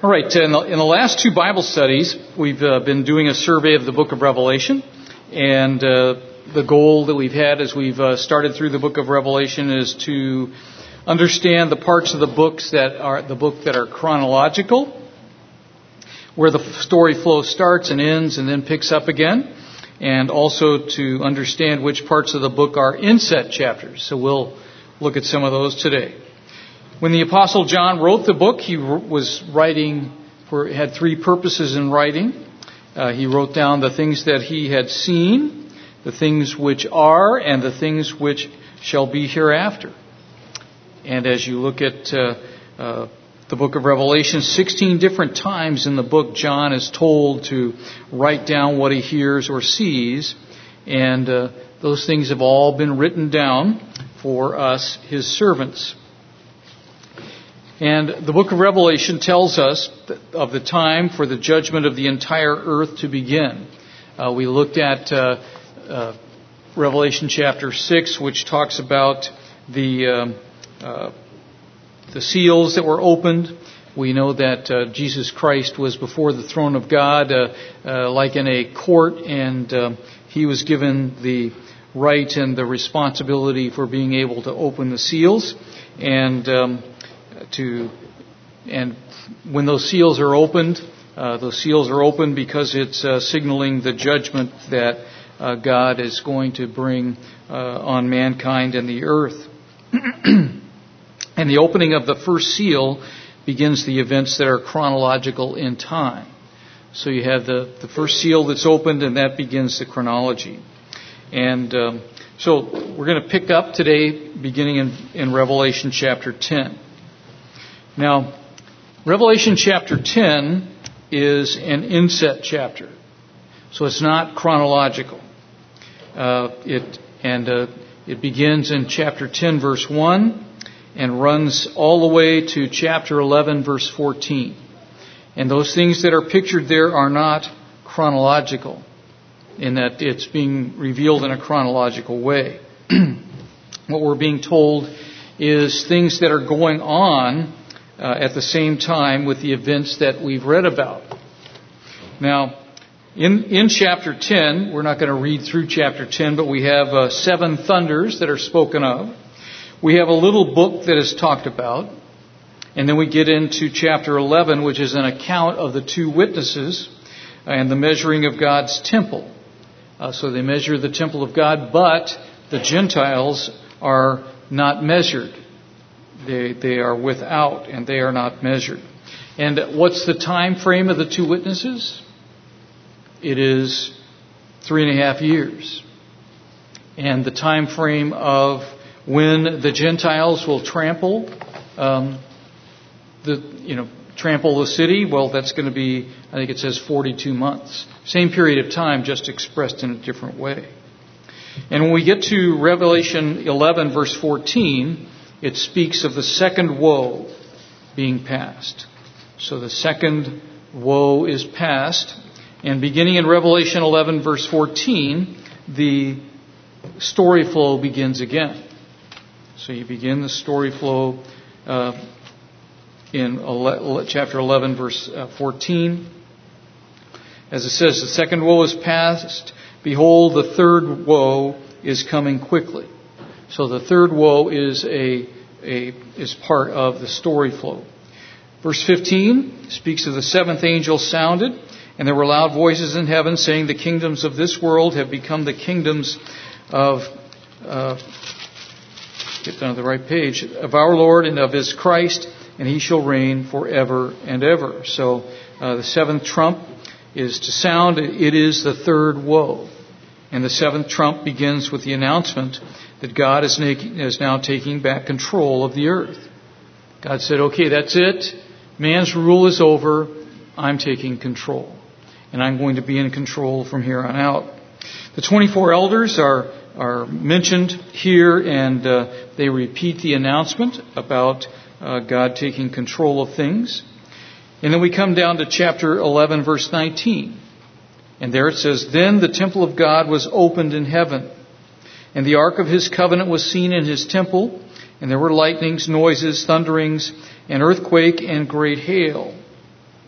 All right, in the last two Bible studies, we've been doing a survey of the book of Revelation, and the goal that we've had as we've started through the book of Revelation is to understand the parts of the books that are chronological, where the story flow starts and ends and then picks up again, and also to understand which parts of the book are inset chapters. So we'll look at some of those today. When the Apostle John wrote the book, he was had three purposes in writing. He wrote down the things that he had seen, the things which are, and the things which shall be hereafter. And as you look at the book of Revelation, 16 different times in the book, John is told to write down what he hears or sees, and those things have all been written down for us, his servants. And the book of Revelation tells us of the time for the judgment of the entire earth to begin. We looked at Revelation chapter 6, which talks about the seals that were opened. We know that Jesus Christ was before the throne of God like in a court, and he was given the right and the responsibility for being able to open the seals. And when those seals are opened because it's signaling the judgment that God is going to bring on mankind and the earth. And the opening of the first seal begins the events that are chronological in time. So you have the first seal that's opened, and that begins the chronology. And so we're going to pick up today beginning in Revelation chapter 10. Now, Revelation chapter 10 is an inset chapter, so it's not chronological. It begins in chapter 10, verse 1, and runs all the way to chapter 11, verse 14. And those things that are pictured there are not chronological, in that it's being revealed in a chronological way. What we're being told is things that are going on at the same time with the events that we've read about. Now, in chapter 10, we're not going to read through chapter 10, but we have 7 thunders that are spoken of. We have a little book that is talked about. And then we get into chapter 11, which is an account of the 2 witnesses and the measuring of God's temple. So they measure the temple of God, but the Gentiles are not measured. They are without, and they are not measured. And what's the time frame of the 2 witnesses? It is 3.5 years. And the time frame of when the Gentiles will trample the city, well, that's going to be, I think it says 42 months. Same period of time, just expressed in a different way. And when we get to Revelation 11, verse 14, it speaks of the second woe being past. So the second woe is past. And beginning in Revelation 11, verse 14, the story flow begins again. So you begin the story flow in chapter 11, verse 14. As it says, the second woe is past. Behold, the third woe is coming quickly. So the third woe is part of the story flow. Verse 15 speaks of the 7th angel sounded, and there were loud voices in heaven saying, the kingdoms of this world have become the kingdoms of get down to the right page, of our Lord and of his Christ, and he shall reign forever and ever. So the 7th trump is to sound. It is the third woe. And the 7th trump begins with the announcement that God is now taking back control of the earth. God said, okay, that's it. Man's rule is over. I'm taking control. And I'm going to be in control from here on out. The 24 elders are mentioned here, and they repeat the announcement about God taking control of things. And then we come down to chapter 11, verse 19. And there it says, then the temple of God was opened in heaven, and the ark of his covenant was seen in his temple, and there were lightnings, noises, thunderings, an earthquake, and great hail.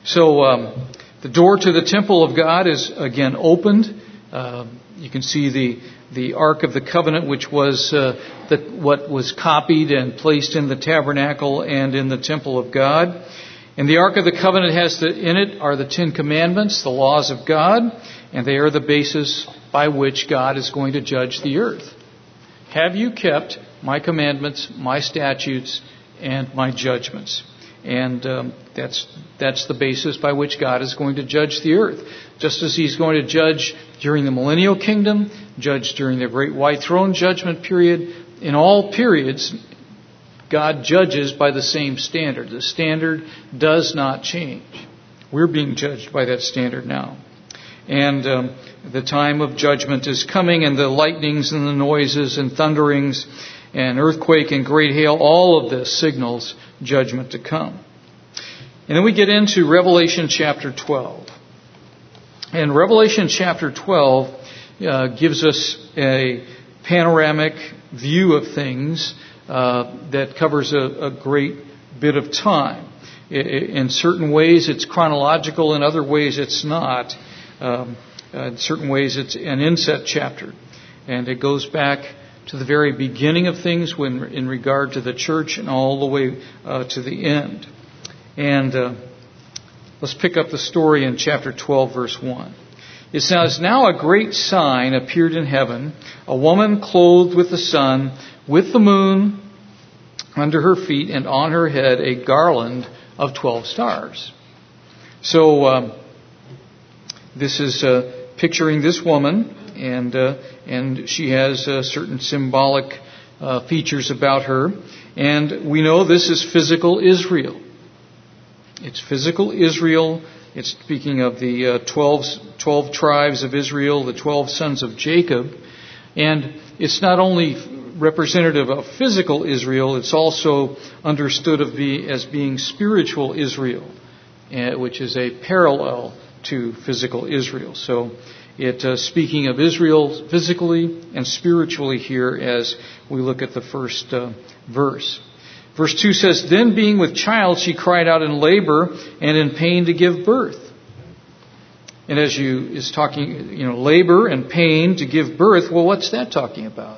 So the door to the temple of God is again opened. You can see the Ark of the Covenant, which was what was copied and placed in the tabernacle and in the temple of God. And the Ark of the Covenant in it are the Ten Commandments, the laws of God, and they are the basis by which God is going to judge the earth. Have you kept my commandments, my statutes, and my judgments? And that's the basis by which God is going to judge the earth. Just as He's going to judge during the millennial kingdom, judge during the great white throne judgment period, in all periods, God judges by the same standard. The standard does not change. We're being judged by that standard now. And the time of judgment is coming, and the lightnings and the noises and thunderings and earthquake and great hail, all of this signals judgment to come. And then we get into Revelation chapter 12. And Revelation chapter 12 gives us a panoramic view of things that covers a great bit of time. In certain ways it's chronological, in other ways it's not. In certain ways it's an inset chapter. And it goes back to the very beginning of things in regard to the church and all the way to the end. And let's pick up the story in chapter 12, verse 1. It says, "Now a great sign appeared in heaven, a woman clothed with the sun, with the moon under her feet, and on her head a garland of 12 stars." So this is picturing this woman, and she has certain symbolic features about her. And we know this is physical Israel. It's physical Israel. It's speaking of the 12 tribes of Israel, the 12 sons of Jacob. And it's not only representative of physical Israel, it's also understood as being spiritual Israel, which is a parallel to physical Israel. So it's speaking of Israel physically and spiritually here as we look at the first verse. Verse 2 says, "Then being with child, she cried out in labor and in pain to give birth." And is talking, labor and pain to give birth. Well, what's that talking about?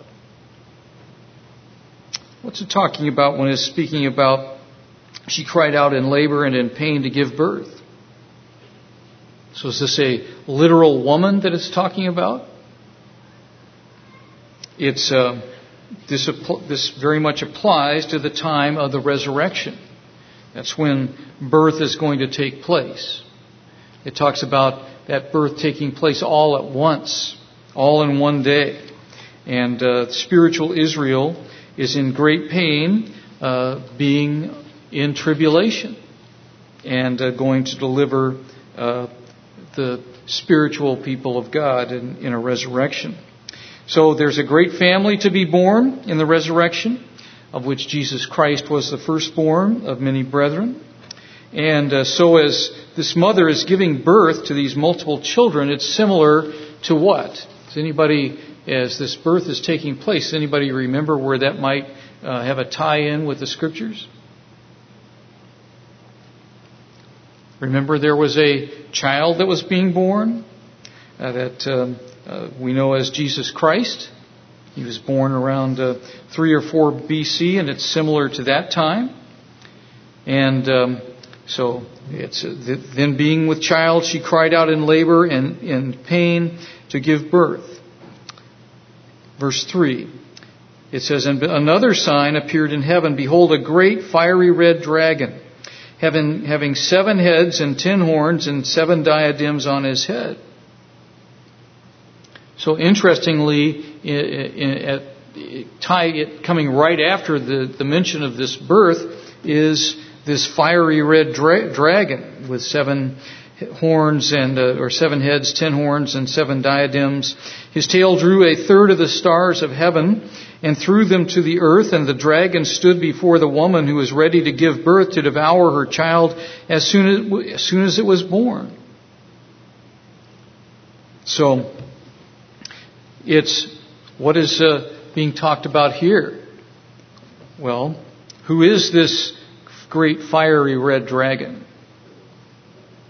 What's it talking about when it's speaking about she cried out in labor and in pain to give birth? So is this a literal woman that it's talking about? It's this very much applies to the time of the resurrection. That's when birth is going to take place. It talks about that birth taking place all at once, all in one day. And spiritual Israel is in great pain, being in tribulation, and going to deliver the spiritual people of God in a resurrection. So there's a great family to be born in the resurrection, of which Jesus Christ was the firstborn of many brethren. And so as this mother is giving birth to these multiple children, it's similar to what? Does anybody, as this birth is taking place, does anybody remember where that might have a tie-in with the Scriptures? Remember there was a child that was being born that we know as Jesus Christ. He was born around 3 or 4 BC, and it's similar to that time. And so it's then being with child, she cried out in labor and in pain to give birth. Verse 3, it says, "And another sign appeared in heaven. Behold, a great fiery red dragon, having 7 heads and 10 horns and 7 diadems on his head." So interestingly, coming right after the mention of this birth is this fiery red dragon with 7 horns or 7 heads, 10 horns, and 7 diadems. His tail drew a third of the stars of heaven and threw them to the earth, and the dragon stood before the woman who was ready to give birth to devour her child as soon as it was born. So what is being talked about here? Well, who is this great fiery red dragon?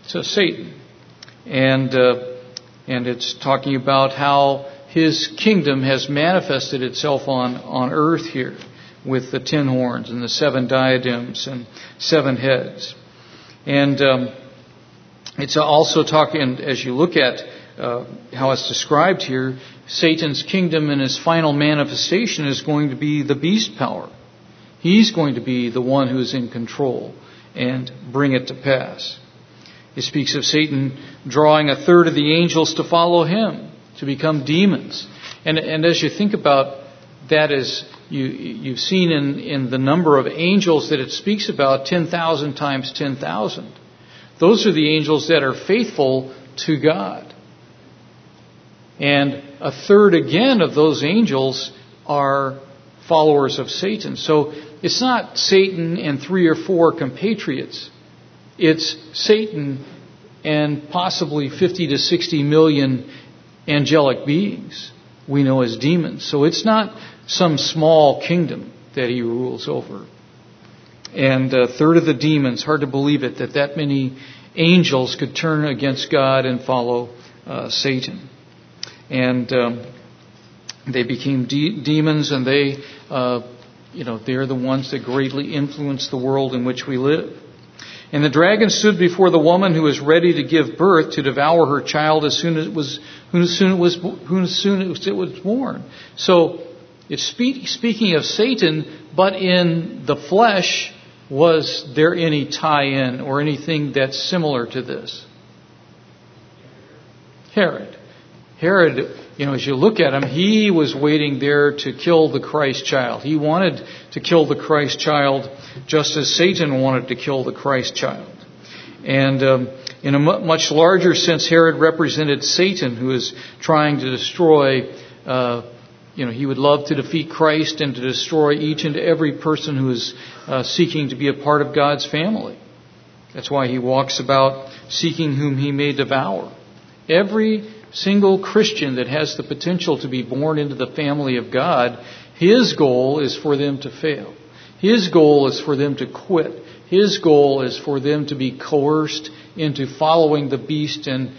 to Satan. And it's talking about how his kingdom has manifested itself on earth here with the 10 horns and the 7 diadems and 7 heads. And it's also talking, as you look at how it's described here, Satan's kingdom and his final manifestation is going to be the beast power. He's going to be the one who's in control and bring it to pass. It speaks of Satan drawing a third of the angels to follow him, to become demons. And as you think about that, as you've seen in the number of angels that it speaks about, 10,000 times 10,000. Those are the angels that are faithful to God. And a third again of those angels are followers of Satan. So it's not Satan and 3 or 4 compatriots. It's Satan and possibly 50 to 60 million angelic beings we know as demons. So it's not some small kingdom that he rules over. And a third of the demons, hard to believe it, that many angels could turn against God and follow Satan. And they became demons, and they're the ones that greatly influence the world in which we live. And the dragon stood before the woman who was ready to give birth to devour her child as soon as it was born. So it's speaking of Satan, but in the flesh, was there any tie-in or anything that's similar to this? Herod, as you look at him, he was waiting there to kill the Christ child. He wanted to kill the Christ child just as Satan wanted to kill the Christ child. And in a much larger sense, Herod represented Satan, who is trying to destroy, he would love to defeat Christ and to destroy each and every person who is seeking to be a part of God's family. That's why he walks about seeking whom he may devour. Every single Christian that has the potential to be born into the family of God, his goal is for them to fail. His goal is for them to quit. His goal is for them to be coerced into following the beast and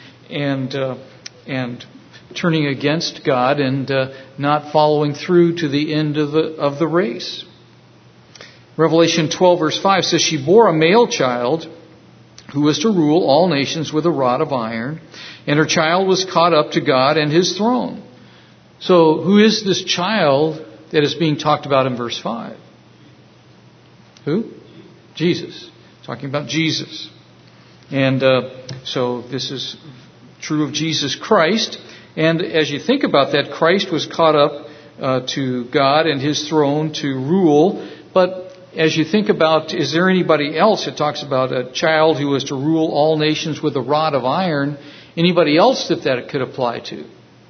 turning against God and not following through to the end of the race. Revelation 12 verse 5 says, she bore a male child who was to rule all nations with a rod of iron, and her child was caught up to God and his throne. So who is this child that is being talked about in verse 5? Who? Jesus. Talking about Jesus. And so this is true of Jesus Christ. And as you think about that, Christ was caught up to God and his throne to rule. But as you think about, is there anybody else? It talks about a child who was to rule all nations with a rod of iron. Anybody else that it could apply to?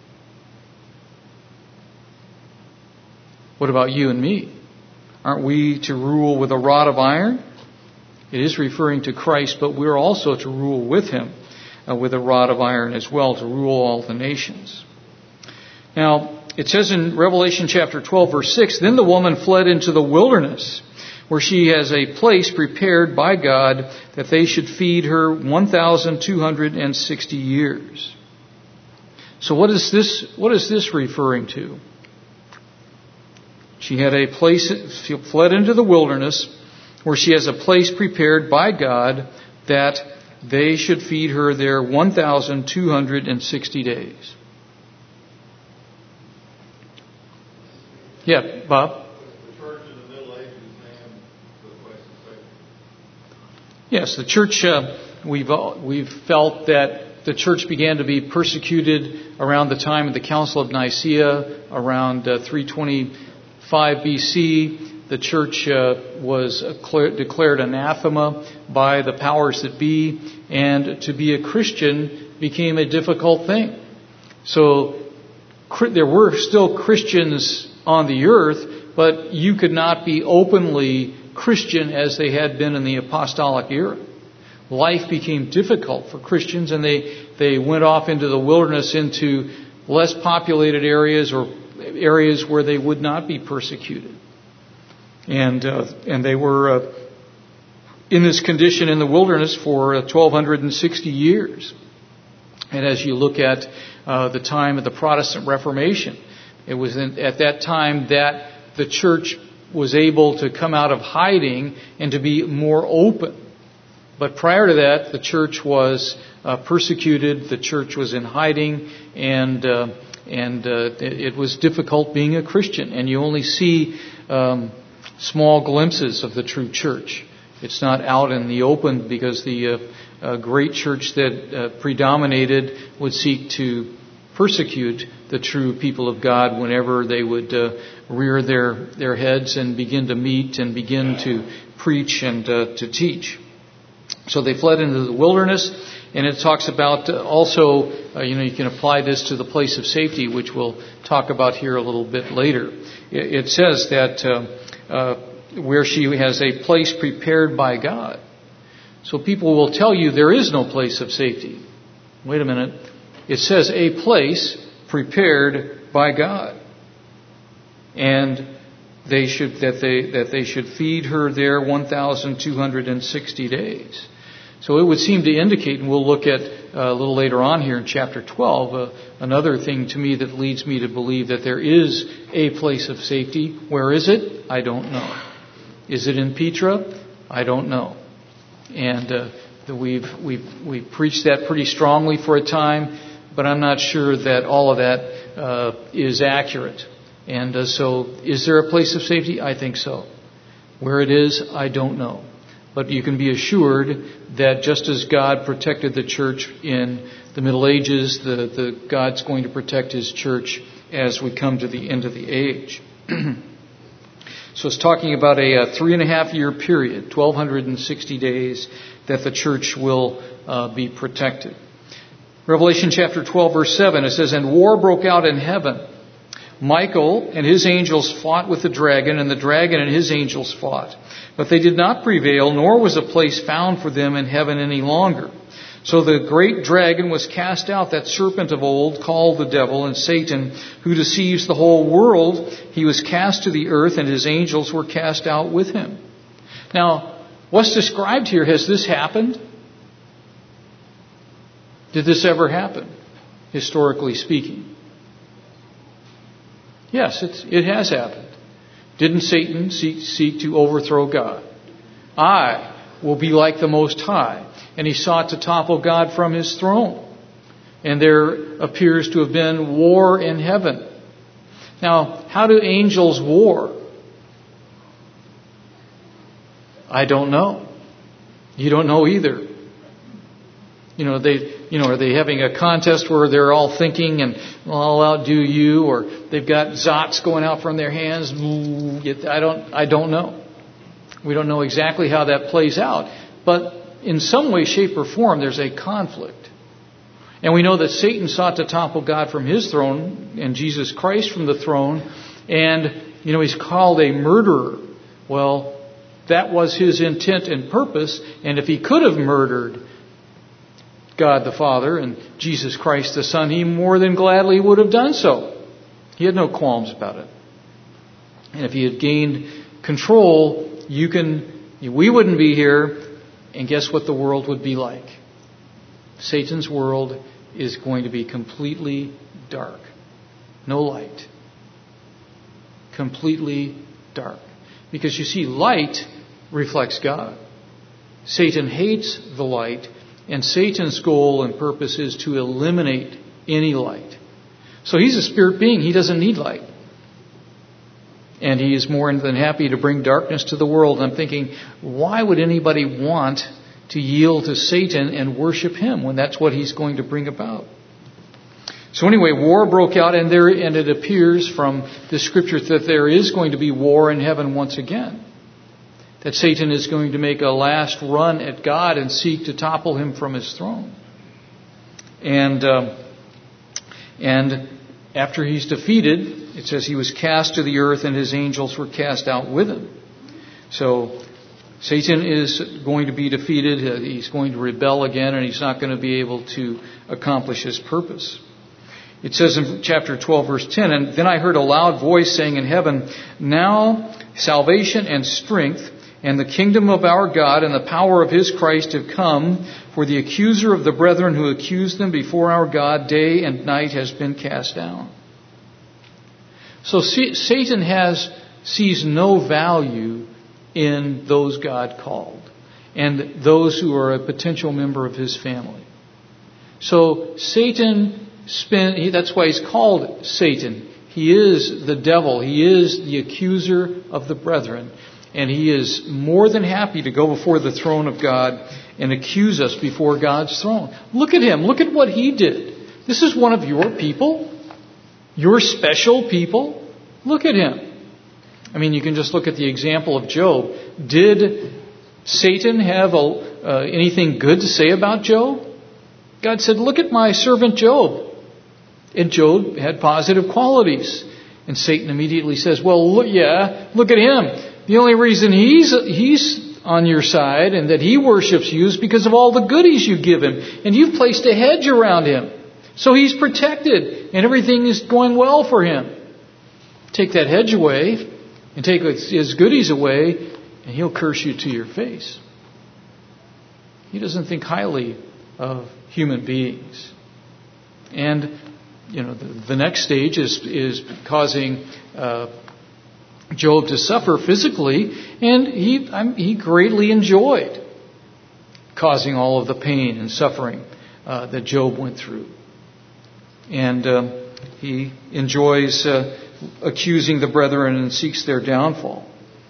What about you and me? Aren't we to rule with a rod of iron? It is referring to Christ, but we're also to rule with him with a rod of iron as well, to rule all the nations. Now, it says in Revelation chapter 12, verse 6, then the woman fled into the wilderness, where she has a place prepared by God that they should feed her 1,260 years. So what is this referring to? She had a place, she fled into the wilderness, where she has a place prepared by God that they should feed her there 1,260 days. Yeah, Bob? Yes, the church, we've felt that the church began to be persecuted around the time of the Council of Nicaea, around 325 BC. The church was declared anathema by the powers that be, and to be a Christian became a difficult thing. So there were still Christians on the earth, but you could not be openly Christian as they had been in the apostolic era. Life became difficult for Christians, and they went off into the wilderness, into less populated areas or areas where they would not be persecuted. And they were in this condition in the wilderness for 1,260 years. And as you look at the time of the Protestant Reformation, it was at that time that the church was able to come out of hiding and to be more open. But prior to that, the church was persecuted, the church was in hiding, and it was difficult being a Christian. And you only see small glimpses of the true church. It's not out in the open because the great church that predominated would seek to persecute the true people of God whenever they would rear their heads and begin to meet and begin to preach and to teach. So they fled into the wilderness, and it talks about also, you can apply this to the place of safety, which we'll talk about here a little bit later. It says that where she has a place prepared by God. So people will tell you there is no place of safety. Wait a minute. It says a place prepared by God. And they should feed her there 1,260 days. So it would seem to indicate, and we'll look at a little later on here in chapter 12, another thing to me that leads me to believe that there is a place of safety. Where is it? I don't know. Is it in Petra? I don't know. And we've preached that pretty strongly for a time, but I'm not sure that all of that is accurate. And so is there a place of safety? I think so. Where it is, I don't know. But you can be assured that just as God protected the church in the Middle Ages, God's going to protect His church as we come to the end of the age. So it's talking about a 3.5 year period, 1,260 days, that the church will be protected. Revelation chapter 12, verse 7, it says, "And war broke out in heaven. Michael and his angels fought with the dragon, and the dragon and his angels fought. But they did not prevail, nor was a place found for them in heaven any longer. So the great dragon was cast out, that serpent of old, called the devil and Satan, who deceives the whole world. He was cast to the earth, and his angels were cast out with him." Now, what's described here, has this happened? Did this ever happen, historically speaking? Yes, it has happened. Didn't Satan seek to overthrow God? I will be like the Most High. And he sought to topple God from His throne. And there appears to have been war in heaven. Now, how do angels war? I don't know. You don't know either. Are they having a contest where they're all thinking and I'll outdo you, or they've got zots going out from their hands? I don't know. We don't know exactly how that plays out. But in some way, shape, or form, there's a conflict. And we know that Satan sought to topple God from His throne and Jesus Christ from the throne. And, he's called a murderer. Well, that was his intent and purpose. And if he could have murdered God the Father and Jesus Christ the Son, he more than gladly would have done so. He had no qualms about it. And if he had gained control, we wouldn't be here. And guess what the world would be like? Satan's world is going to be completely dark. No light. Completely dark. Because you see, light reflects God. Satan hates the light, and Satan's goal and purpose is to eliminate any light. So he's a spirit being. He doesn't need light. And he is more than happy to bring darkness to the world. And I'm thinking, why would anybody want to yield to Satan and worship him when that's what he's going to bring about? So anyway, war broke out, and it appears from the scriptures that there is going to be war in heaven once again. That Satan is going to make a last run at God and seek to topple Him from His throne. And after he's defeated, it says he was cast to the earth and his angels were cast out with him. So Satan is going to be defeated. He's going to rebel again, and he's not going to be able to accomplish his purpose. It says in chapter 12, verse 10, "And then I heard a loud voice saying in heaven, 'Now salvation and strength and the kingdom of our God and the power of his Christ have come, for the accuser of the brethren who accused them before our God day and night has been cast down. So Satan sees no value in those God called and those who are a potential member of his family. So Satan that's why he's called Satan. He is the devil. He is the accuser of the brethren. And he is more than happy to go before the throne of God and accuse us before God's throne. Look at him. Look at what he did. This is one of your people. Your special people. Look at him. I mean, you can just look at the example of Job. Did Satan have anything good to say about Job? God said, look at my servant Job. And Job had positive qualities. And Satan immediately says, well, look at him. The only reason he's on your side and that he worships you is because of all the goodies you give him. And you've placed a hedge around him. So he's protected and everything is going well for him. Take that hedge away and take his goodies away and he'll curse you to your face. He doesn't think highly of human beings. And the next stage is causing Job to suffer physically, and he greatly enjoyed causing all of the pain and suffering that Job went through. And he enjoys accusing the brethren and seeks their downfall.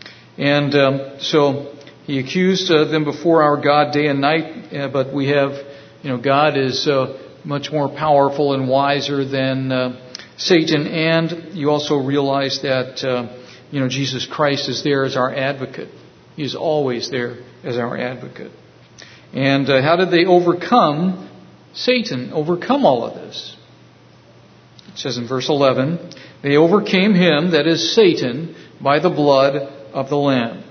And so he accused them before our God day and night, but we have, God is much more powerful and wiser than Satan. And you also realize that, Jesus Christ is there as our advocate. He is always there as our advocate. And how did they overcome Satan, overcome all of this? It says in verse 11, they overcame him, that is Satan, by the blood of the Lamb.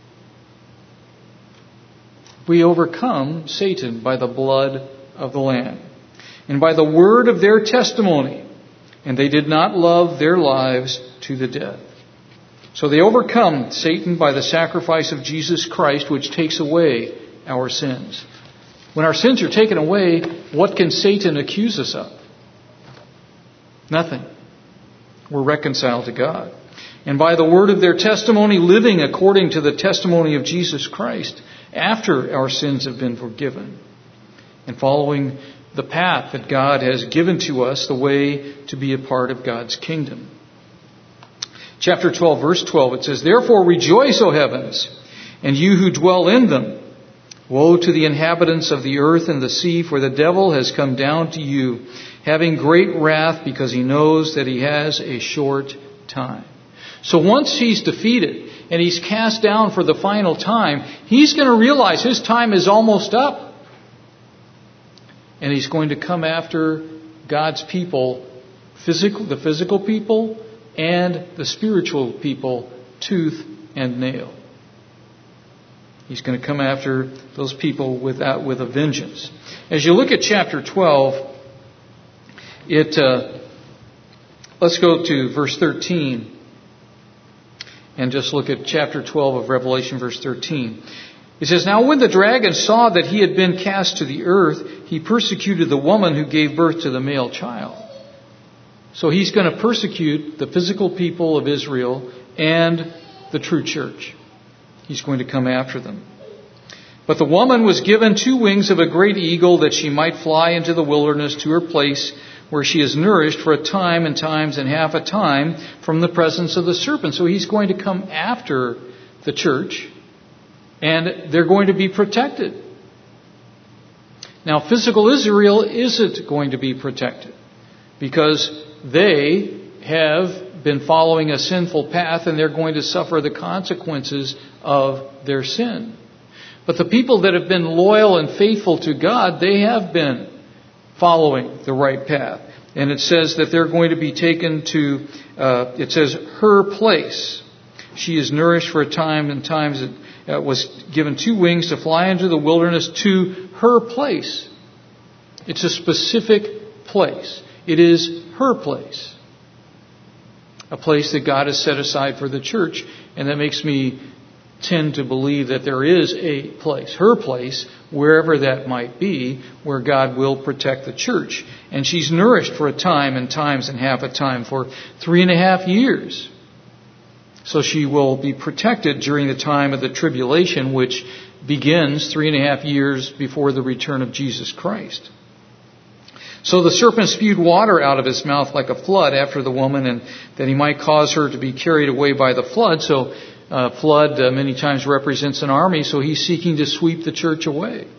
We overcome Satan by the blood of the Lamb and by the word of their testimony, and they did not love their lives to the death. So they overcome Satan by the sacrifice of Jesus Christ, which takes away our sins. When our sins are taken away, what can Satan accuse us of? Nothing. We're reconciled to God. And by the word of their testimony, living according to the testimony of Jesus Christ, after our sins have been forgiven, and following the path that God has given to us, the way to be a part of God's kingdom. Chapter 12, verse 12, it says, therefore rejoice, O heavens, and you who dwell in them. Woe to the inhabitants of the earth and the sea, for the devil has come down to you, having great wrath, because he knows that he has a short time. So once he's defeated and he's cast down for the final time, he's going to realize his time is almost up. And he's going to come after God's people, the physical people and the spiritual people, tooth and nail. He's going to come after those people with a vengeance. As you look at chapter 12, let's go to verse 13 and just look at chapter 12 of Revelation, verse 13. It says, now when the dragon saw that he had been cast to the earth, he persecuted the woman who gave birth to the male child. So he's going to persecute the physical people of Israel and the true church. He's going to come after them. But the woman was given 2 wings of a great eagle, that she might fly into the wilderness to her place where she is nourished for a time and times and half a time from the presence of the serpent. So he's going to come after the church, and they're going to be protected. Now, physical Israel isn't going to be protected because they have been following a sinful path, and they're going to suffer the consequences of their sin. But the people that have been loyal and faithful to God, they have been following the right path. And it says that they're going to be taken to, it says, her place. She is nourished for a time and times. It was given 2 wings to fly into the wilderness to her place. It's a specific place. It is her place. A place that God has set aside for the church. And that makes me tend to believe that there is a place, her place, wherever that might be, where God will protect the church. And she's nourished for a time and times and half a time for 3.5 years. So she will be protected during the time of the tribulation, which begins 3.5 years before the return of Jesus Christ. So the serpent spewed water out of his mouth like a flood after the woman, and that he might cause her to be carried away by the flood. So flood many times represents an army, so he's seeking to sweep the church away.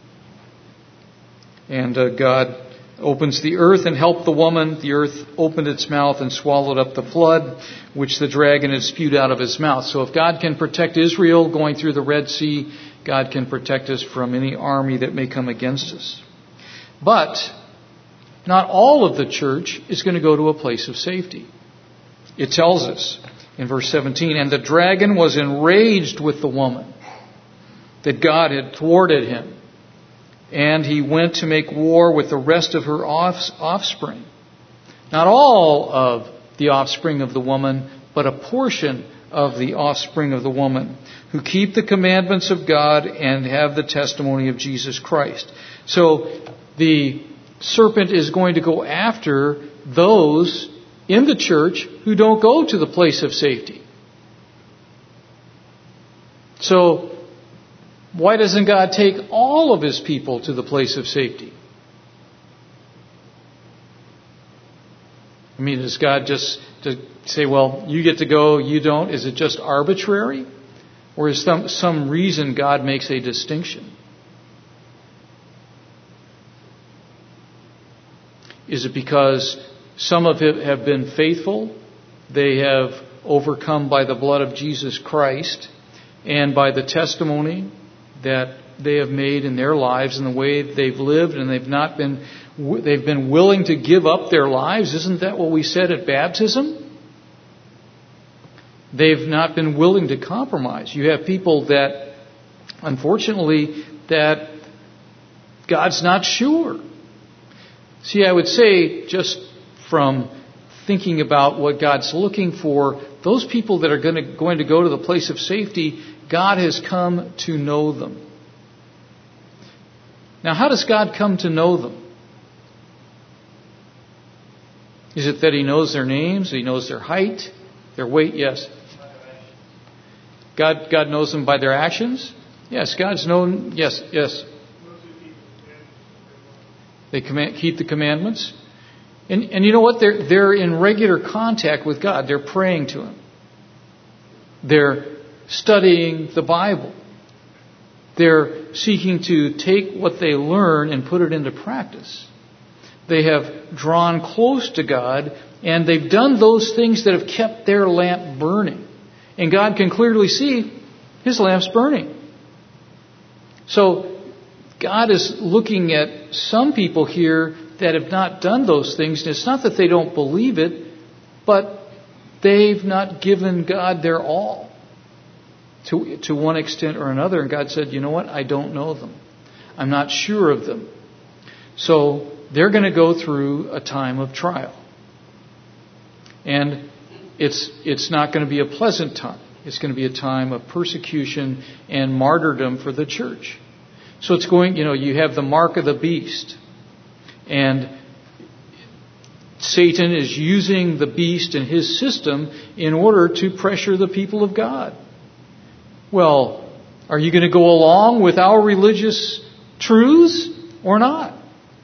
And God opens the earth and helped the woman. The earth opened its mouth and swallowed up the flood, which the dragon had spewed out of his mouth. So if God can protect Israel going through the Red Sea, God can protect us from any army that may come against us. But not all of the church is going to go to a place of safety. It tells us in verse 17, and the dragon was enraged with the woman, that God had thwarted him. And he went to make war with the rest of her offspring. Not all of the offspring of the woman, but a portion of the offspring of the woman, who keep the commandments of God and have the testimony of Jesus Christ. So the serpent is going to go after those in the church who don't go to the place of safety. So why doesn't God take all of his people to the place of safety? I mean, does God just to say, well, you get to go, you don't? Is it just arbitrary? Or is some reason God makes a distinction? Is it because some of it have been faithful? They have overcome by the blood of Jesus Christ and by the testimony that they have made in their lives and the way they've lived, and they've been willing to give up their lives. Isn't that what we said at baptism? They've not been willing to compromise. You have people that, unfortunately, that God's not sure. See, I would say, just from thinking about what God's looking for, those people that are going to go to the place of safety, God has come to know them. Now, how does God come to know them? Is it that He knows their names? He knows their height, their weight? Yes. God knows them by their actions? Yes. God's known. Yes. They keep the commandments. And you know what? They're in regular contact with God. They're praying to Him. They're studying the Bible. They're seeking to take what they learn and put it into practice. They have drawn close to God, and they've done those things that have kept their lamp burning. And God can clearly see His lamp's burning. So God is looking at some people here that have not done those things. And it's not that they don't believe it, but they've not given God their all to one extent or another. And God said, you know what? I don't know them. I'm not sure of them. So they're going to go through a time of trial. And it's not going to be a pleasant time. It's going to be a time of persecution and martyrdom for the church. So it's going, you have the mark of the beast. And Satan is using the beast and his system in order to pressure the people of God. Well, are you going to go along with our religious truths or not?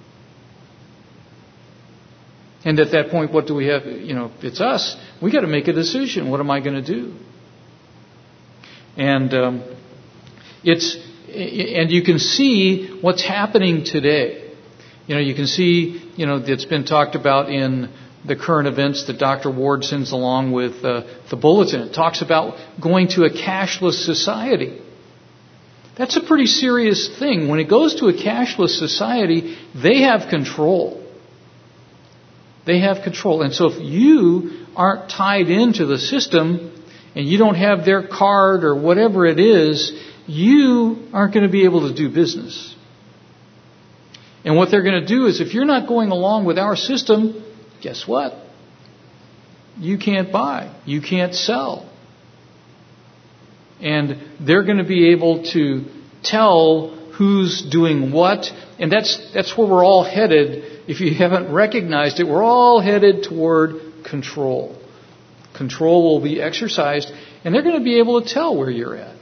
And at that point, what do we have? If it's us, we got to make a decision. What am I going to do? And you can see what's happening today. You can see, it's been talked about in the current events that Dr. Ward sends along with the bulletin. It talks about going to a cashless society. That's a pretty serious thing. When it goes to a cashless society, they have control. They have control. And so if you aren't tied into the system and you don't have their card or whatever it is, you aren't going to be able to do business. And what they're going to do is, if you're not going along with our system, guess what? You can't buy. You can't sell. And they're going to be able to tell who's doing what. And that's where we're all headed. If you haven't recognized it, we're all headed toward control. Control will be exercised, and they're going to be able to tell where you're at.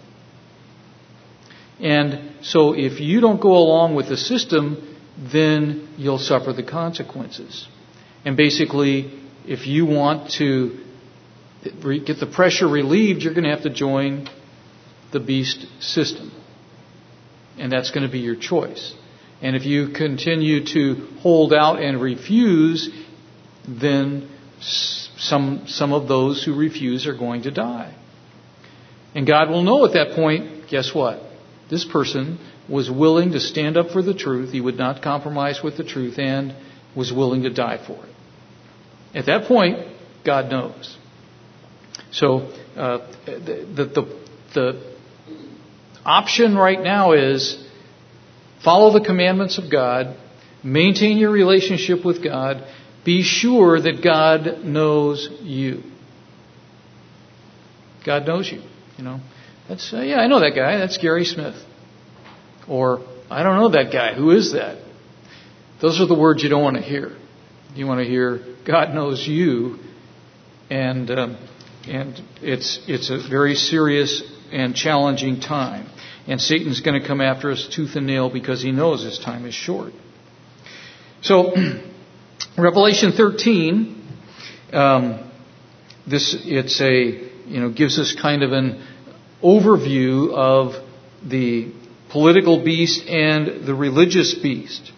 And so if you don't go along with the system, then you'll suffer the consequences. And basically, if you want to get the pressure relieved, you're going to have to join the beast system. And that's going to be your choice. And if you continue to hold out and refuse, then some of those who refuse are going to die. And God will know at that point, guess what? This person was willing to stand up for the truth. He would not compromise with the truth and was willing to die for it. At that point, God knows. So the option right now is follow the commandments of God, maintain your relationship with God, be sure that God knows you. God knows you. You know, that's I know that guy. That's Gary Smith. Or I don't know that guy. Who is that? Those are the words you don't want to hear. You want to hear God knows you, and it's a very serious and challenging time. And Satan's going to come after us tooth and nail because he knows his time is short. So, Revelation 13, gives us kind of an overview of the political beast and the religious beast.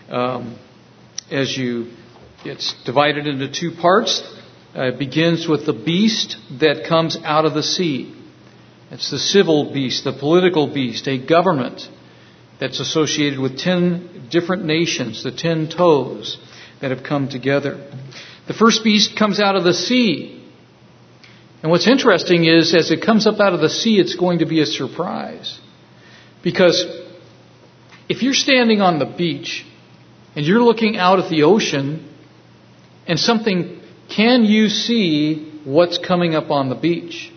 It's divided into two parts. It begins with the beast that comes out of the sea. It's the civil beast, the political beast, a government that's associated with 10 different nations, the 10 toes that have come together. The first beast comes out of the sea. And what's interesting is, as it comes up out of the sea, it's going to be a surprise. Because if you're standing on the beach and you're looking out at the ocean and can you see what's coming up on the beach?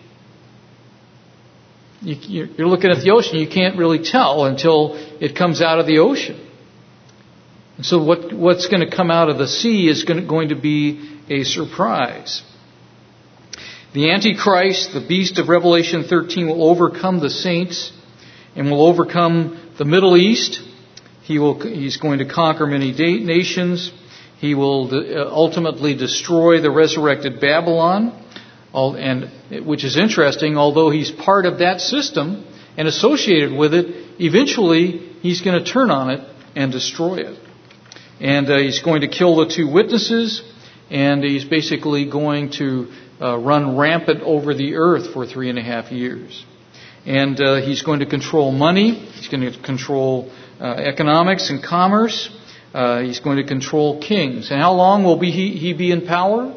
You're looking at the ocean, you can't really tell until it comes out of the ocean. And so what's going to come out of the sea is going to be a surprise. The Antichrist, the beast of Revelation 13, will overcome the saints and will overcome the Middle East. He's going to conquer many nations. He will ultimately destroy the resurrected Babylon. Which is interesting, although he's part of that system and associated with it, eventually he's going to turn on it and destroy it. And he's going to kill the 2 witnesses, and he's basically going to run rampant over the earth for 3.5 years. And he's going to control money. He's going to control economics and commerce. He's going to control kings. And how long will he be in power?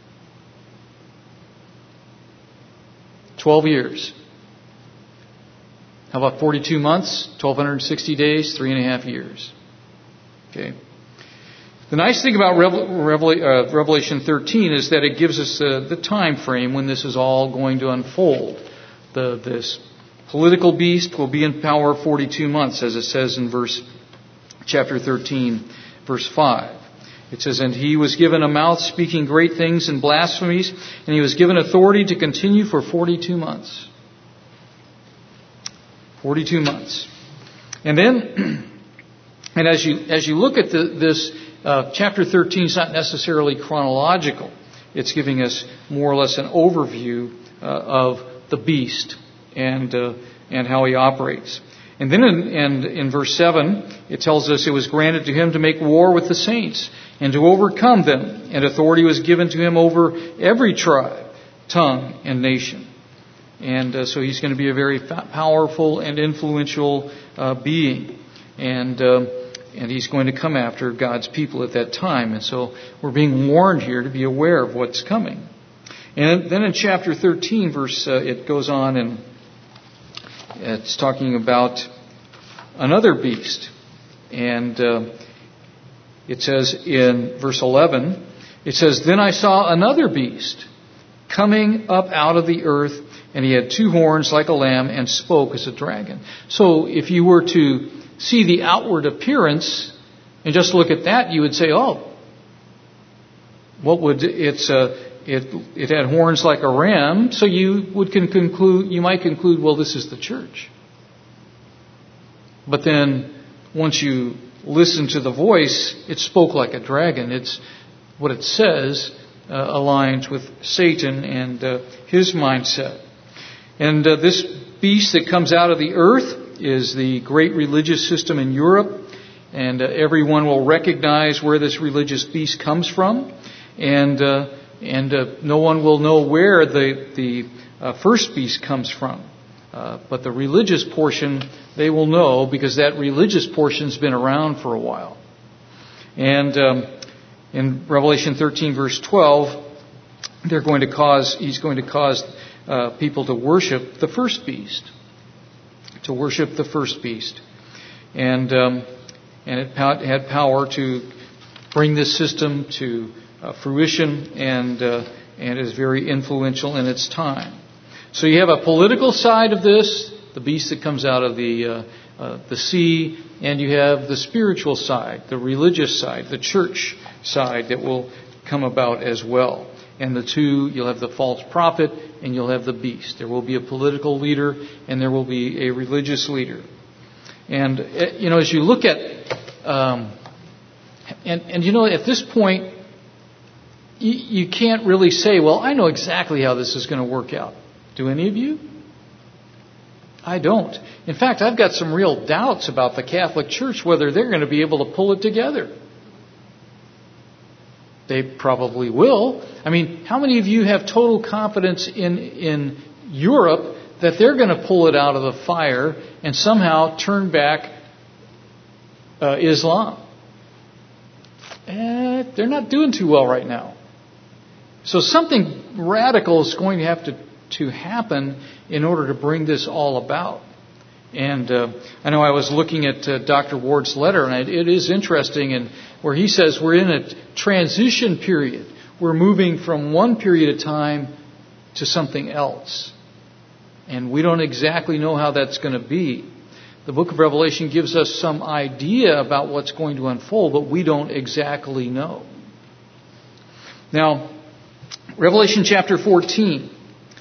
12 years. How about 42 months? 1,260 days? 3.5 years. Okay. The nice thing about Revelation 13 is that it gives us the time frame when this is all going to unfold. This political beast will be in power 42 months, as it says in chapter 13, verse 5. It says, "And he was given a mouth speaking great things and blasphemies, and he was given authority to continue for 42 months." 42 months. And then, and as you look at this, chapter 13 is not necessarily chronological. It's giving us more or less an overview of the beast and how he operates. And then in verse 7, it tells us it was granted to him to make war with the saints and to overcome them. And authority was given to him over every tribe, tongue, and nation. And so he's going to be a very powerful and influential being. And he's going to come after God's people at that time. And so we're being warned here to be aware of what's coming. And then in chapter 13, it goes on and it's talking about another beast. And it says in verse 11, it says, "Then I saw another beast coming up out of the earth, And he had 2 horns like a lamb and spoke as a dragon. So if you were to see the outward appearance and just look at that, you would say, oh, what would it had horns like a ram, so you might conclude, well, this is the church. But then once you listen to the voice, it spoke like a dragon. It's what it says aligns with Satan and his mindset. And this beast that comes out of the earth is the great religious system in Europe, and everyone will recognize where this religious beast comes from, and no one will know where the first beast comes from. But the religious portion, they will know, because that religious portion's been around for a while. And in Revelation 13, verse 12, he's going to cause people to worship the first beast. To worship the first beast. And it had power to bring this system to fruition, and is very influential in its time. So you have a political side of this, the beast that comes out of the sea, and you have the spiritual side, the religious side, the church side that will come about as well. And the two, you'll have the false prophet and you'll have the beast. There will be a political leader and there will be a religious leader. And, as you look at, at this point, you can't really say, well, I know exactly how this is going to work out. Do any of you? I don't. In fact, I've got some real doubts about the Catholic Church, whether they're going to be able to pull it together. They probably will. I mean, how many of you have total confidence in Europe that they're going to pull it out of the fire and somehow turn back Islam? They're not doing too well right now. So something radical is going to have to happen in order to bring this all about. And I know I was looking at Dr. Ward's letter, and it is interesting, and where he says we're in a transition period. We're moving from one period of time to something else. And we don't exactly know how that's going to be. The book of Revelation gives us some idea about what's going to unfold, but we don't exactly know. Now, Revelation chapter 14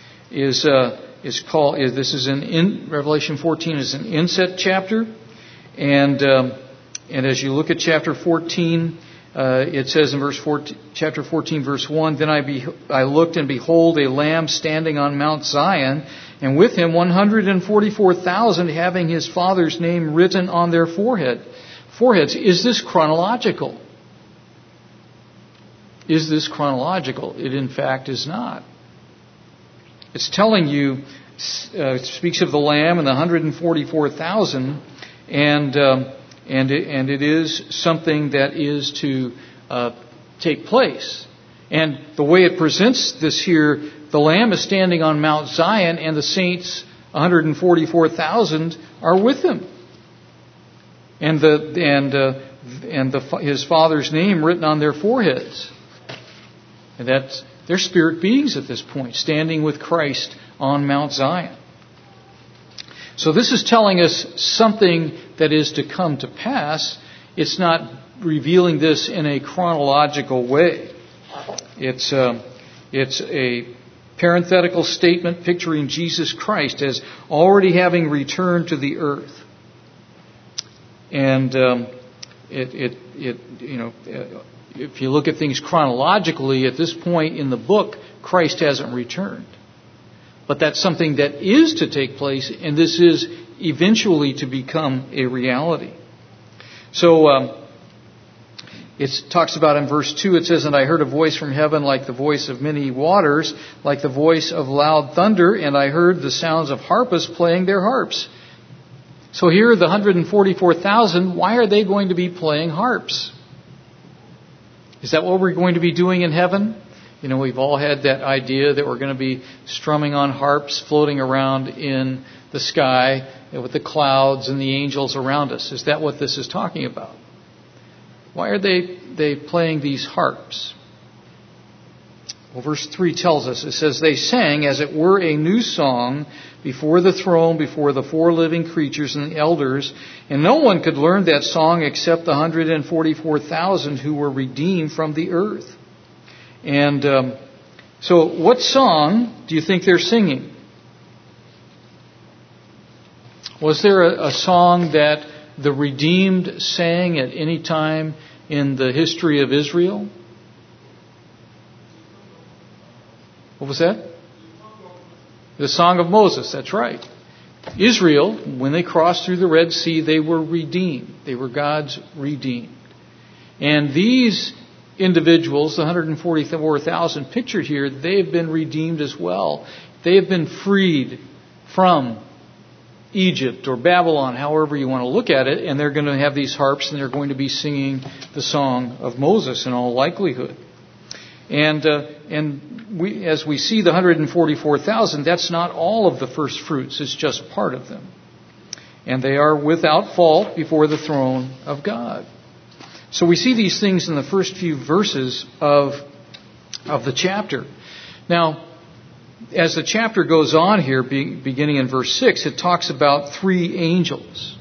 Revelation 14 is an inset chapter, and as you look at chapter 14, it says in chapter 14, verse 1, "Then I looked, and behold, a Lamb standing on Mount Zion, and with him 144,000, having his Father's name written on their foreheads." Is this chronological? Is this chronological? It in fact is not. It's telling you, it speaks of the Lamb and the 144,000, and it is something that is to take place. And the way it presents this here, the Lamb is standing on Mount Zion, and the saints, 144,000, are with him, and his Father's name written on their foreheads, and that's. They're spirit beings at this point, standing with Christ on Mount Zion. So this is telling us something that is to come to pass. It's not revealing this in a chronological way. It's a parenthetical statement picturing Jesus Christ as already having returned to the earth. And if you look at things chronologically, at this point in the book, Christ hasn't returned. But that's something that is to take place, and this is eventually to become a reality. So it talks about in verse 2, it says, "And I heard a voice from heaven like the voice of many waters, like the voice of loud thunder, and I heard the sounds of harpists playing their harps." So here, the 144,000, why are they going to be playing harps? Is that what we're going to be doing in heaven? We've all had that idea that we're going to be strumming on harps, floating around in the sky with the clouds and the angels around us. Is that what this is talking about? Why are they playing these harps? Well, verse 3 tells us, it says, they sang as it were a new song before the throne, before the four living creatures and the elders, and no one could learn that song except the 144,000 who were redeemed from the earth. And so what song do you think they're singing? Was there a song that the redeemed sang at any time in the history of Israel? What was that? The Song of Moses, that's right. Israel, when they crossed through the Red Sea, they were redeemed. They were God's redeemed. And these individuals, the 144,000 pictured here, they have been redeemed as well. They have been freed from Egypt or Babylon, however you want to look at it, and they're going to have these harps and they're going to be singing the Song of Moses in all likelihood. And as we see the 144,000, that's not all of the first fruits. It's just part of them. And they are without fault before the throne of God. So we see these things in the first few verses of the chapter. Now, as the chapter goes on here, beginning in verse 6, it talks about three angels.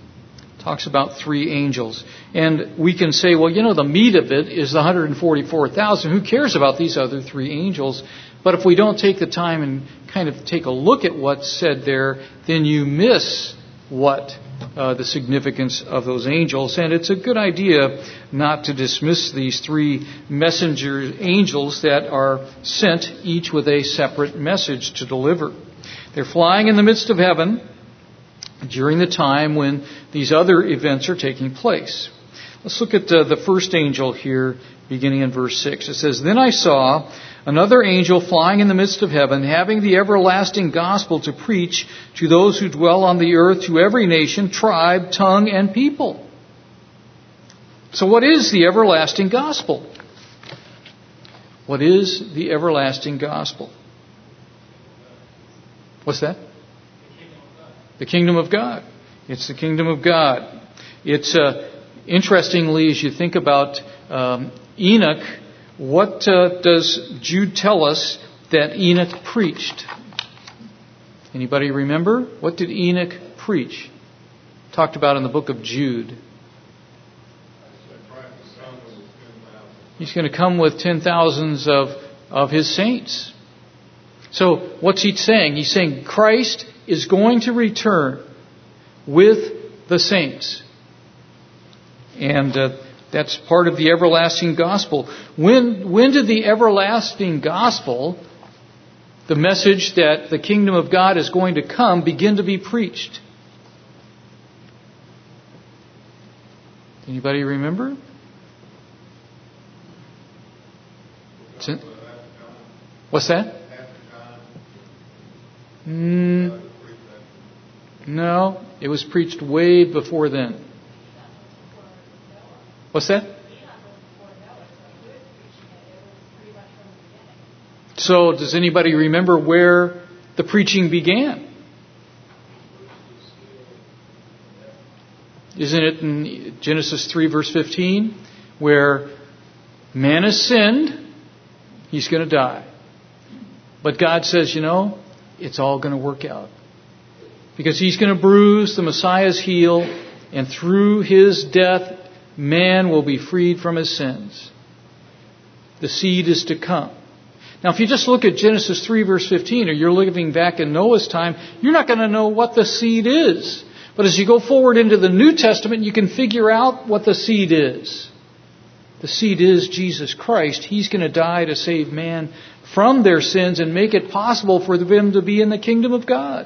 And we can say, well, the meat of it is the 144,000. Who cares about these other three angels? But if we don't take the time and kind of take a look at what's said there, then you miss what the significance of those angels. And it's a good idea not to dismiss these three messenger angels that are sent, each with a separate message to deliver. They're flying in the midst of heaven during the time when these other events are taking place. Let's look at the first angel here, beginning in verse 6. It says, then I saw another angel flying in the midst of heaven, having the everlasting gospel to preach to those who dwell on the earth, to every nation, tribe, tongue, and people. So what is the everlasting gospel? What is the everlasting gospel? What's that? The kingdom of God. It's the kingdom of God. It's interestingly, as you think about Enoch, what does Jude tell us that Enoch preached? Anybody remember? What did Enoch preach? Talked about in the book of Jude. He's going to come with 10,000s of his saints. So what's he saying? He's saying Christ is going to return with the saints. And that's part of the everlasting gospel. When did the everlasting gospel, the message that the kingdom of God is going to come, begin to be preached? Anybody remember? What's that? No, it was preached way before then. What's that? So, does anybody remember where the preaching began? Isn't it in Genesis 3 verse 15, where man has sinned, he's going to die. But God says, it's all going to work out. Because he's going to bruise the Messiah's heel, and through his death, man will be freed from his sins. The seed is to come. Now, if you just look at Genesis 3 verse 15, or you're living back in Noah's time, you're not going to know what the seed is. But as you go forward into the New Testament, you can figure out what the seed is. The seed is Jesus Christ. He's going to die to save man from their sins and make it possible for them to be in the kingdom of God.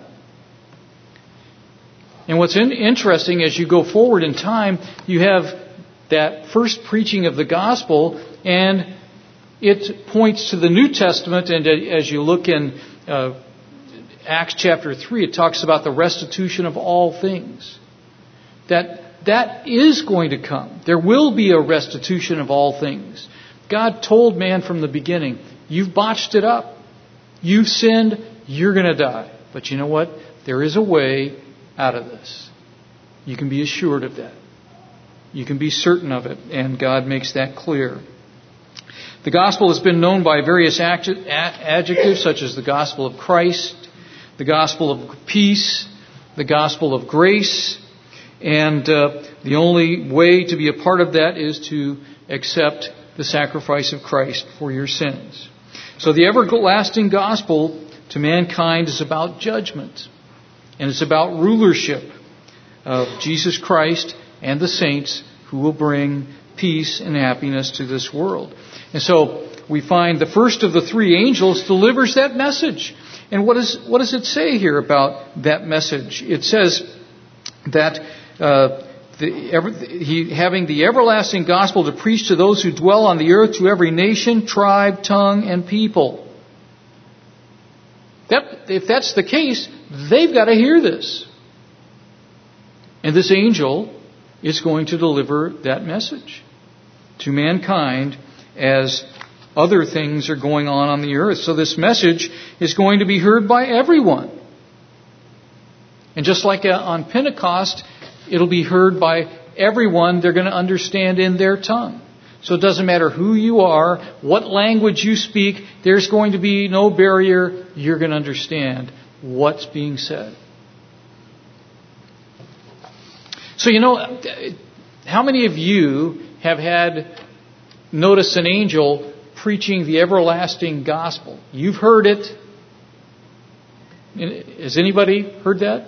And what's interesting, as you go forward in time, you have that first preaching of the gospel, and it points to the New Testament. And as you look in Acts chapter 3, it talks about the restitution of all things. That is going to come. There will be a restitution of all things. God told man from the beginning, you've botched it up. You've sinned. You're going to die. But you know what? There is a way out of this. You can be assured of that. You can be certain of it. And God makes that clear. The gospel has been known by various adjectives, such as the gospel of Christ, the gospel of peace, the gospel of grace, and the only way to be a part of that is to accept the sacrifice of Christ for your sins. So the everlasting gospel to mankind is about judgment, and it's about rulership of Jesus Christ and the saints who will bring peace and happiness to this world. And so we find the first of the three angels delivers that message. And what does it say here about that message? It says that having the everlasting gospel to preach to those who dwell on the earth, to every nation, tribe, tongue, and people. If that's the case, they've got to hear this. And this angel is going to deliver that message to mankind as other things are going on the earth. So this message is going to be heard by everyone. And just like on Pentecost, it'll be heard by everyone. They're going to understand in their tongue. So it doesn't matter who you are, what language you speak, there's going to be no barrier. You're going to understand what's being said. So how many of you have noticed an angel preaching the everlasting gospel? You've heard it. Has anybody heard that?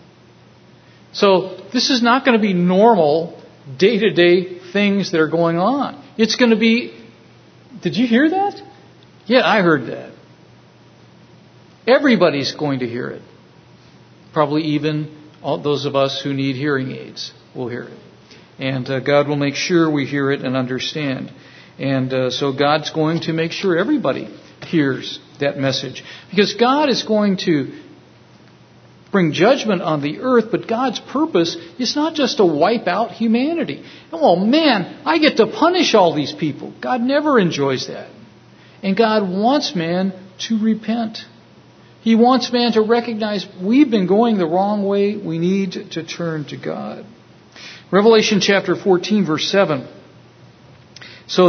So this is not going to be normal day-to-day things that are going on. It's going to be, did you hear that? Yeah, I heard that. Everybody's going to hear it. Probably even all those of us who need hearing aids will hear it. And God will make sure we hear it and understand. And so God's going to make sure everybody hears that message. Because God is going to bring judgment on the earth, but God's purpose is not just to wipe out humanity. Oh man, I get to punish all these people. God never enjoys that. And God wants man to repent. He wants man to recognize we've been going the wrong way. We need to turn to God. Revelation chapter 14, verse 7. So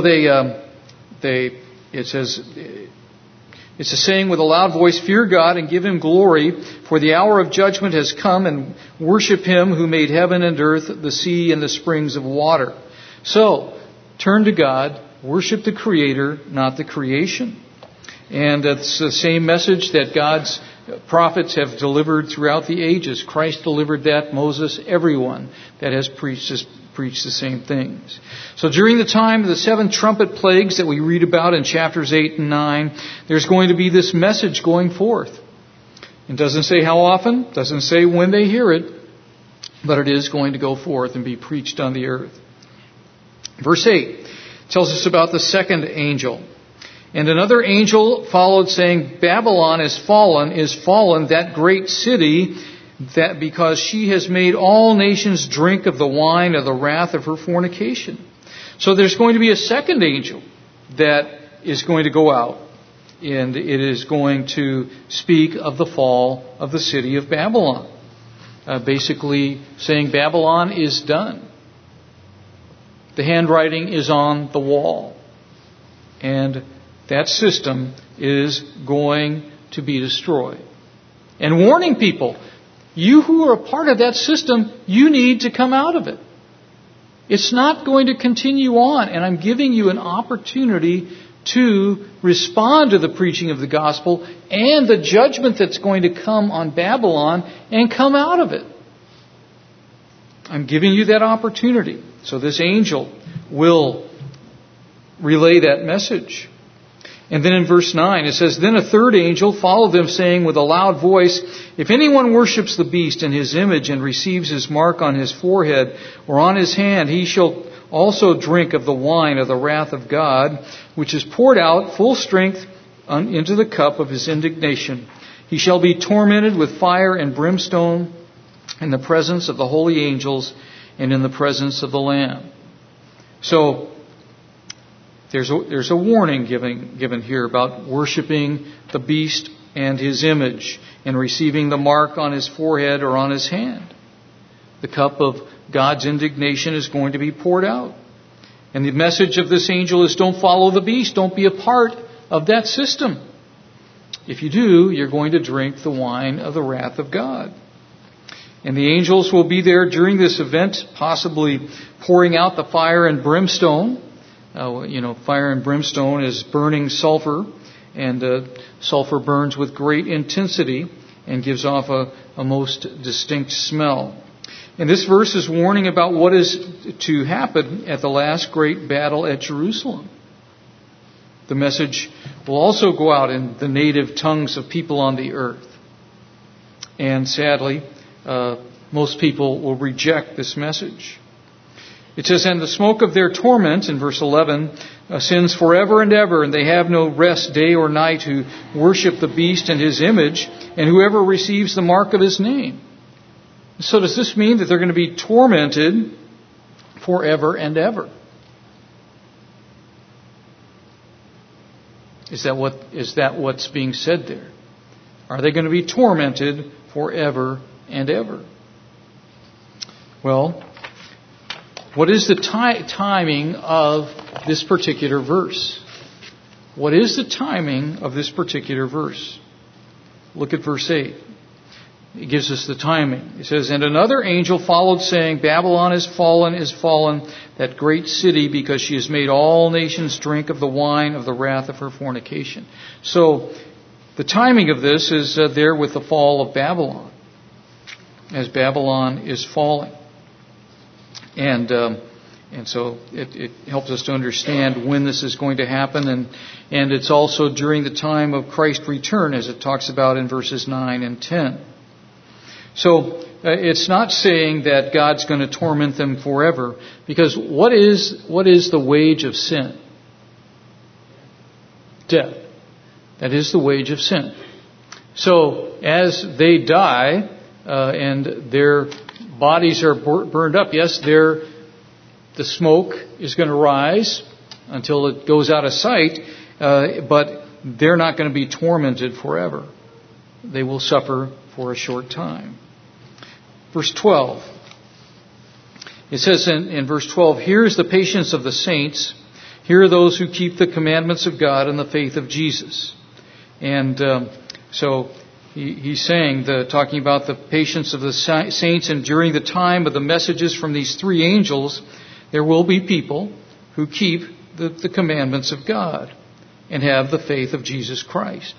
it says, it's a saying with a loud voice, fear God and give Him glory, for the hour of judgment has come, and worship Him who made heaven and earth, the sea and the springs of water. So, turn to God, worship the Creator, not the creation. And it's the same message that God's prophets have delivered throughout the ages. Christ delivered that, Moses, everyone that has preached the same things. So during the time of the 7 trumpet plagues that we read about in chapters 8 and 9, there's going to be this message going forth. It doesn't say how often, doesn't say when they hear it, but it is going to go forth and be preached on the earth. Verse 8 tells us about the second angel. And another angel followed, saying, Babylon is fallen, that great city, that because she has made all nations drink of the wine of the wrath of her fornication. So there's going to be a second angel that is going to go out, and it is going to speak of the fall of the city of Babylon. Basically saying Babylon is done. The handwriting is on the wall. And that system is going to be destroyed. And warning people, you who are a part of that system, you need to come out of it. It's not going to continue on, and I'm giving you an opportunity to respond to the preaching of the gospel and the judgment that's going to come on Babylon and come out of it. I'm giving you that opportunity. So this angel will relay that message. And then in verse 9 it says, Then a third angel followed them, saying with a loud voice, If anyone worships the beast in his image and receives his mark on his forehead or on his hand, he shall also drink of the wine of the wrath of God, which is poured out full strength into the cup of his indignation. He shall be tormented with fire and brimstone in the presence of the holy angels and in the presence of the Lamb. So there's a warning given here about worshiping the beast and his image and receiving the mark on his forehead or on his hand. The cup of God's indignation is going to be poured out. And the message of this angel is don't follow the beast. Don't be a part of that system. If you do, you're going to drink the wine of the wrath of God. And the angels will be there during this event, possibly pouring out the fire and brimstone. Fire and brimstone is burning sulfur, and sulfur burns with great intensity and gives off a most distinct smell. And this verse is warning about what is to happen at the last great battle at Jerusalem. The message will also go out in the native tongues of people on the earth. And sadly, most people will reject this message. It says, and the smoke of their torment, in verse 11, ascends forever and ever, and they have no rest day or night who worship the beast and his image, and whoever receives the mark of his name. So does this mean that they're going to be tormented forever and ever? Is that what's being said there? Are they going to be tormented forever and ever? Well, what is the timing of this particular verse? What is the timing of this particular verse? Look at verse 8. It gives us the timing. It says, and another angel followed, saying, Babylon is fallen, that great city, because she has made all nations drink of the wine of the wrath of her fornication. So, the timing of this is there with the fall of Babylon, as Babylon is falling. And so it helps us to understand when this is going to happen, and it's also during the time of Christ's return, as it talks about in verses 9 and 10. So it's not saying that God's going to torment them forever, because what is the wage of sin? Death. That is the wage of sin. So as they die and their bodies are burned up, yes, the smoke is going to rise until it goes out of sight, but they're not going to be tormented forever. They will suffer for a short time. Verse 12. It says in verse 12, here is the patience of the saints. Here are those who keep the commandments of God and the faith of Jesus. And so he's saying, talking about the patience of the saints, and during the time of the messages from these three angels, there will be people who keep the commandments of God and have the faith of Jesus Christ.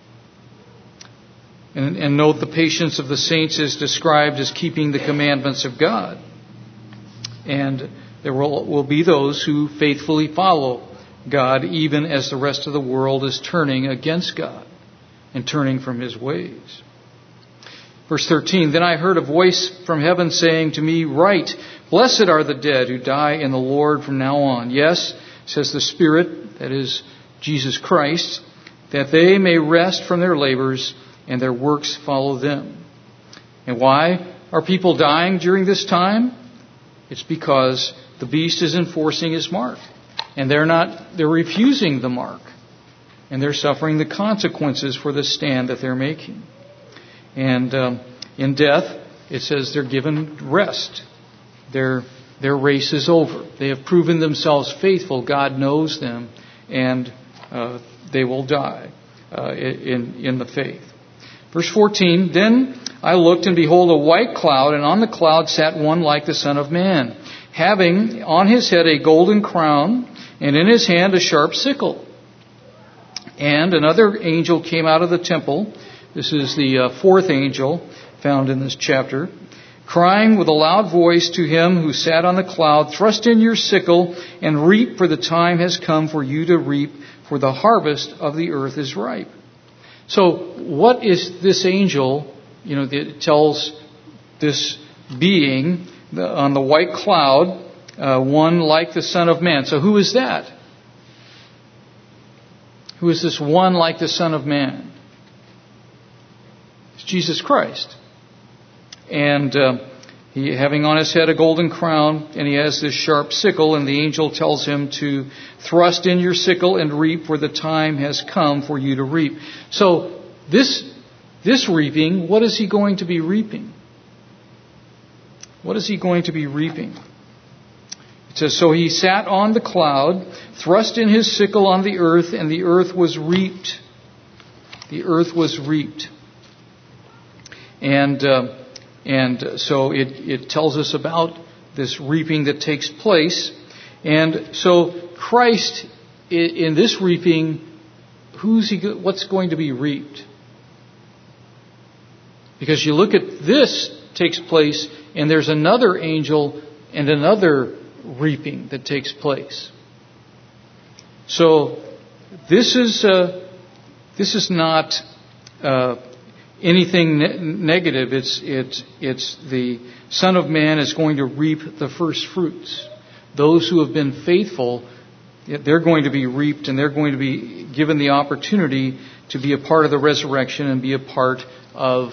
And note, the patience of the saints is described as keeping the commandments of God. And there will be those who faithfully follow God, even as the rest of the world is turning against God and turning from His ways. Verse 13, then I heard a voice from heaven saying to me, write, blessed are the dead who die in the Lord from now on. Yes, says the Spirit, that is Jesus Christ, that they may rest from their labors and their works follow them. And why are people dying during this time? It's because the beast is enforcing his mark. And they're refusing the mark. And they're suffering the consequences for the stand that they're making. And in death, it says they're given rest. Their race is over. They have proven themselves faithful. God knows them. And they will die in the faith. Verse 14, then I looked, and behold, a white cloud, and on the cloud sat one like the Son of Man, having on his head a golden crown, and in his hand a sharp sickle. And another angel came out of the temple. This is the fourth angel found in this chapter, crying with a loud voice to him who sat on the cloud, thrust in your sickle and reap, for the time has come for you to reap, for the harvest of the earth is ripe. So what is this angel, that tells this being on the white cloud, one like the Son of Man? So who is that? Who is this one like the Son of Man? It's Jesus Christ. And he having on his head a golden crown, and he has this sharp sickle, and the angel tells him to thrust in your sickle and reap, for the time has come for you to reap. So this reaping, what is he going to be reaping? What is he going to be reaping? It says, "So he sat on the cloud, thrust in his sickle on the earth, and the earth was reaped." The earth was reaped. And so it tells us about this reaping that takes place. And so Christ, in this reaping, what's going to be reaped? Because you look at this takes place, and there's another angel and another reaping that takes place. So this is not anything negative. It's the Son of Man is going to reap the first fruits. Those who have been faithful, they're going to be reaped, and they're going to be given the opportunity to be a part of the resurrection and be a part of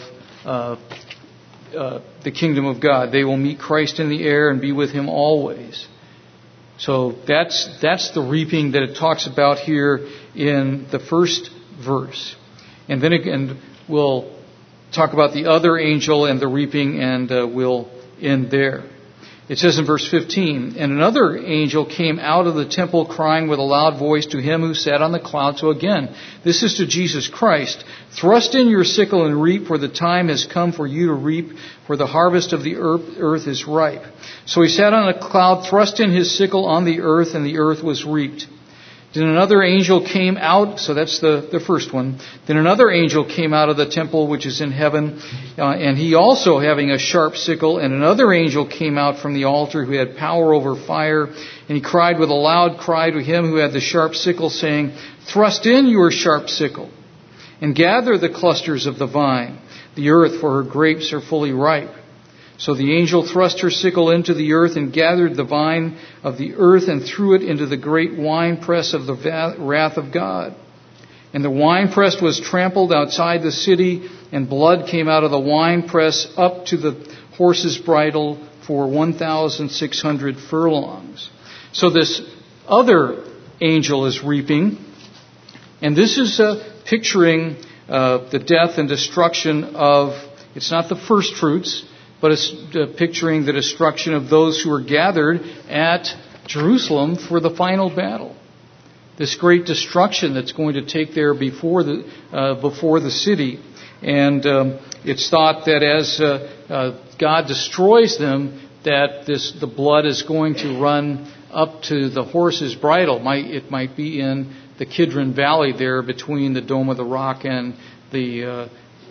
the kingdom of God. They will meet Christ in the air and be with Him always. So that's the reaping that it talks about here in the first verse. And then again, we'll talk about the other angel and the reaping, and we'll end there. It says in verse 15, "And another angel came out of the temple crying with a loud voice to him who sat on the cloud." So again, this is to Jesus Christ. "Thrust in your sickle and reap, for the time has come for you to reap, for the harvest of the earth is ripe." So he sat on a cloud, thrust in his sickle on the earth, and the earth was reaped. Then another angel came out, so that's the first one. Then another angel came out of the temple which is in heaven, and he also having a sharp sickle. And another angel came out from the altar who had power over fire, and he cried with a loud cry to him who had the sharp sickle, saying, "Thrust in your sharp sickle, and gather the clusters of the vine, the earth, for her grapes are fully ripe." So the angel thrust her sickle into the earth and gathered the vine of the earth and threw it into the great winepress of the wrath of God. And the winepress was trampled outside the city, and blood came out of the winepress up to the horse's bridle for 1,600 furlongs. So this other angel is reaping, and this is picturing the death and destruction of, it's not the first fruits, but it's picturing the destruction of those who are gathered at Jerusalem for the final battle. This great destruction that's going to take there before the city. And it's thought that as God destroys them, that the blood is going to run up to the horse's bridle. It might be in the Kidron Valley there between the Dome of the Rock and the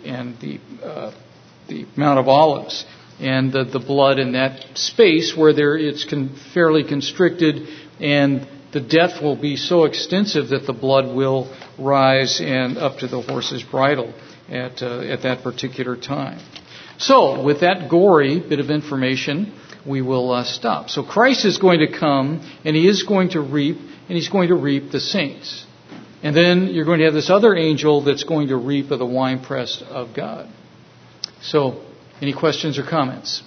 Mount of Olives. And the blood in that space where it's fairly constricted, and the death will be so extensive that the blood will rise and up to the horse's bridle at that particular time. So, with that gory bit of information, we will stop. So Christ is going to come, and He is going to reap, and He's going to reap the saints. And then you're going to have this other angel that's going to reap of the winepress of God. So, any questions or comments?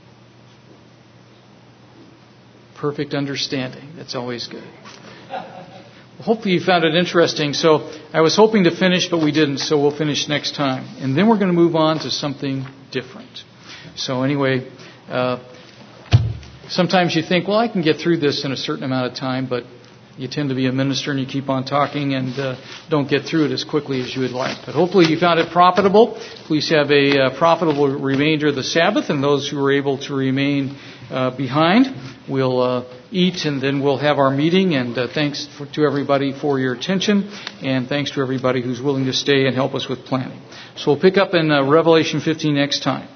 Perfect understanding. That's always good. Hopefully you found it interesting. So I was hoping to finish, but we didn't, so we'll finish next time. And then we're going to move on to something different. So anyway, sometimes you think, well, I can get through this in a certain amount of time, but you tend to be a minister and you keep on talking and don't get through it as quickly as you would like. But hopefully you found it profitable. Please have a profitable remainder of the Sabbath, and those who are able to remain behind, we'll eat and then we'll have our meeting. And thanks to everybody for your attention, and thanks to everybody who's willing to stay and help us with planning. So we'll pick up in Revelation 15 next time.